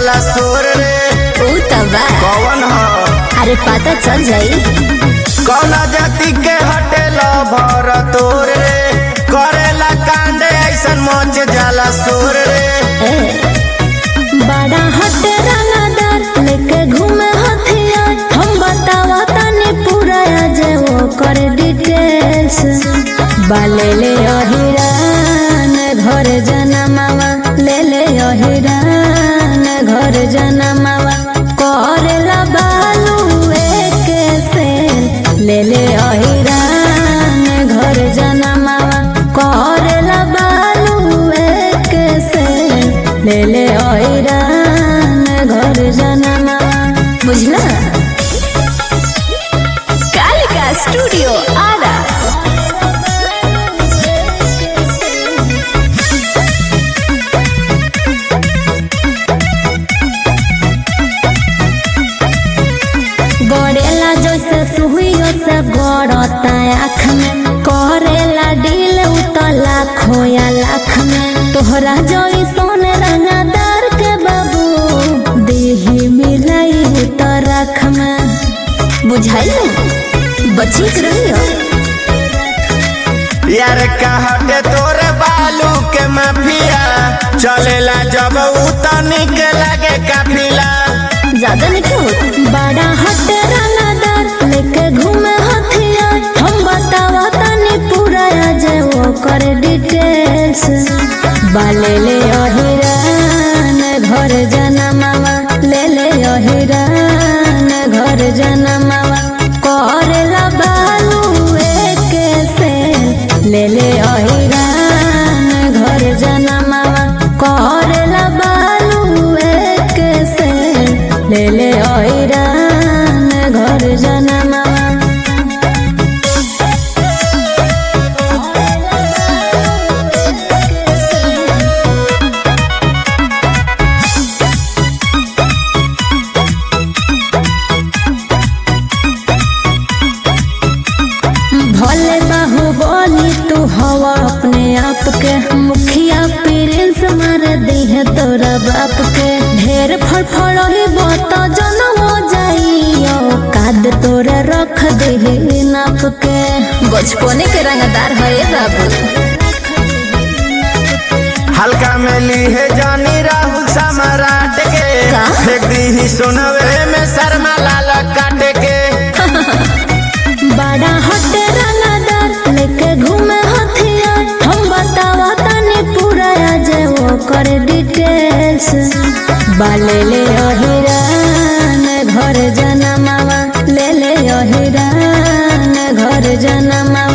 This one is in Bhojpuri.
जाला सोर रे। कौन हो? अरे पता चल जाई कौना जाति के हटेला भर तोर रे। करेला कांडे ऐसन मच जाला सोर रे। बड़ा हटे रंगदार लेके घूमे हथियार। हम बतावा तनी पूरा जे वो कर डिटेल्स। बाले ले अहिरान घर जनमावा ले ले अहिरान घर जनमावा। करेला बालू एक सेल ले ले अहिरान घर जनमावा। करेला बालू एक सेल ले ले अहिरान घर जनमावा। बुझला? कालिका स्टूडियो आरा। गड़ेला जैसे सुहियो से गड़ता आँख में। करेला दिल उतला खोया लाख में। तोहरा जोई सोन रंगदार के बाबू देही मिलाई तो रख में। बुझाई बची रहियो यार कहते तोरे बालू के माफिया। चलेला जब उतनी के लगे काफिला। ज्यादा नहीं क्यों? बड़ा हट रंगदार लेके घूमे हथियार। हम बतावा तनी पूरा जे वो कर डिटेल्स। बाले ले अहिरान घर जनमावा ले ले अहिरान घर जनमावा। करेला बालू एक सेल ले ले अहिरान घर जनमावा। करेला बालू एक सेल ले ले अहिरान घर जनमावा। भले बाहुबली तू हवा अपने आप के। मुखिया प्रिंस मार दी है तोरा बाप के। ढेर फड़फड़ी बत जनम जाइयो काद तोरे रख दे नाप के। बचपने के रंगदार है बाबू। हल्का में ली है जानी राहुल सम्राट के। फेंक दी ही सुनवे में शर्मा लाल काट के। बड़ा हट रंगदार लेके घूमे हथियार। हम बतावा तनी पूरा जे वो कर डिटेल्स। बाले ले अहिरान घर जनमावा ले ले अहिरान घर जनमावा।